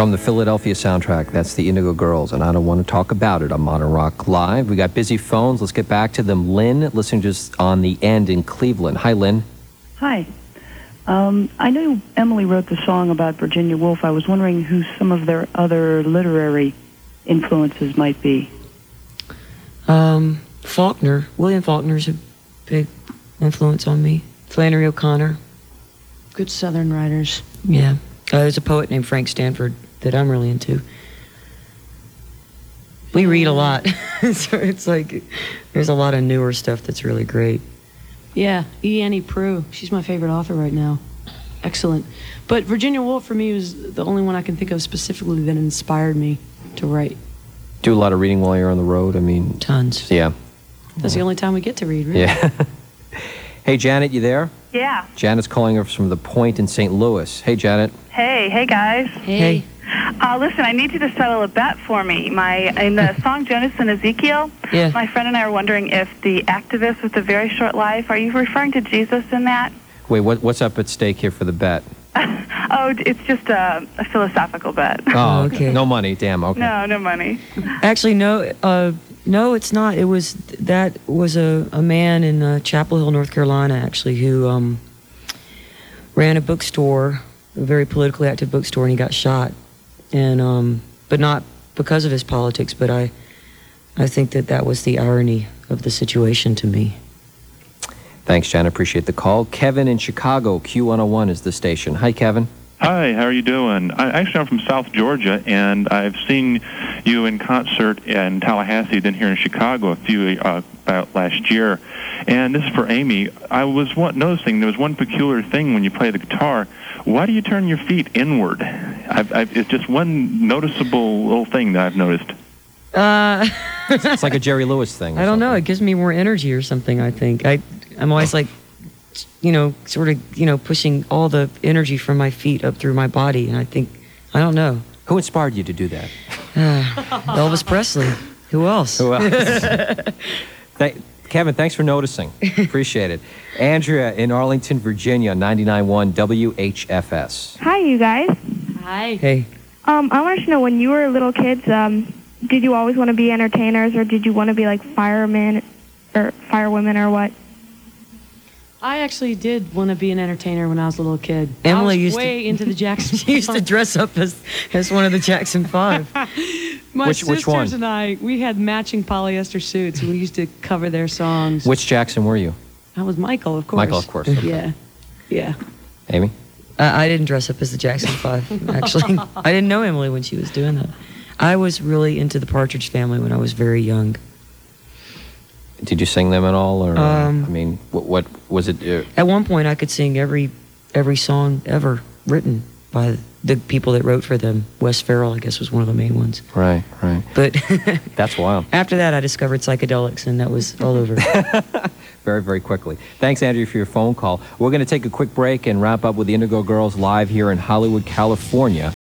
From the Philadelphia soundtrack, that's the Indigo Girls, and I Don't Want to Talk About It on Modern Rock Live. We got busy phones. Let's get back to them. Lynn, listening just on the end in Cleveland. Hi, Lynn. Hi. I know Emily wrote the song about Virginia Woolf. I was wondering who some of their other literary influences might be. Faulkner. William Faulkner's a big influence on me. Flannery O'Connor. Good Southern writers. Yeah. There's a poet named Frank Stanford that I'm really into. We read a lot. So it's like, there's a lot of newer stuff that's really great. Yeah, E. Annie Proulx. She's my favorite author right now. Excellent. But Virginia Woolf, for me, was the only one I can think of specifically that inspired me to write. Do a lot of reading while you're on the road? I mean... Tons. Yeah. That's the only time we get to read, really. Yeah. Hey, Janet, you there? Yeah. Janet's calling us from The Point in St. Louis. Hey, Janet. Hey guys. Hey. Listen, I need you to settle a bet for me. In the song Jonas and Ezekiel, Yeah. my friend and I are wondering if the activist with the very short life, are you referring to Jesus in that? Wait, what's up at stake here for the bet? Oh, it's just a philosophical bet. Oh, okay. No money, damn, okay. No money. Actually, no, it's not. That was a man in Chapel Hill, North Carolina, actually, who ran a bookstore, a very politically active bookstore, and he got shot. And but not because of his politics, but I think that was the irony of the situation to me. Thanks, Janet. Appreciate the call. Kevin in Chicago, Q101 is the station. Hi, Kevin. Hi, how are you doing? I'm from South Georgia, and I've seen you in concert in Tallahassee, then here in Chicago about last year. And this is for Amy. I was noticing there was one peculiar thing when you play the guitar. Why do you turn your feet inward? It's just one noticeable little thing that I've noticed. It's like a Jerry Lewis thing. I don't know. It gives me more energy or something, I think. I'm always like, pushing all the energy from my feet up through my body. And I don't know. Who inspired you to do that? Elvis Presley. Who else? Who else? Kevin, thanks for noticing. Appreciate it. Andrea in Arlington, Virginia, 99.1 WHFS. Hi, you guys. Hi. Hey. I wanted to know, when you were little kids, did you always want to be entertainers, or did you want to be like firemen or firewomen or what? I actually did want to be an entertainer when I was a little kid. Emily I was way into the Jackson 5. She used to dress up as one of the Jackson 5. My Which one? sisters and we had matching polyester suits. We used to cover their songs. Which Jackson were you? That was Michael, of course. Michael, of course. Okay. Yeah. Amy? I didn't dress up as the Jackson 5, actually. I didn't know Emily when she was doing that. I was really into the Partridge Family when I was very young. Did you sing them at all? Or what was it? At one point, I could sing every song ever written by the people that wrote for them. Wes Farrell, I guess, was one of the main ones. Right. But that's wild. After that, I discovered psychedelics, and that was all over. Very, very quickly. Thanks, Andrew, for your phone call. We're going to take a quick break and wrap up with the Indigo Girls live here in Hollywood, California.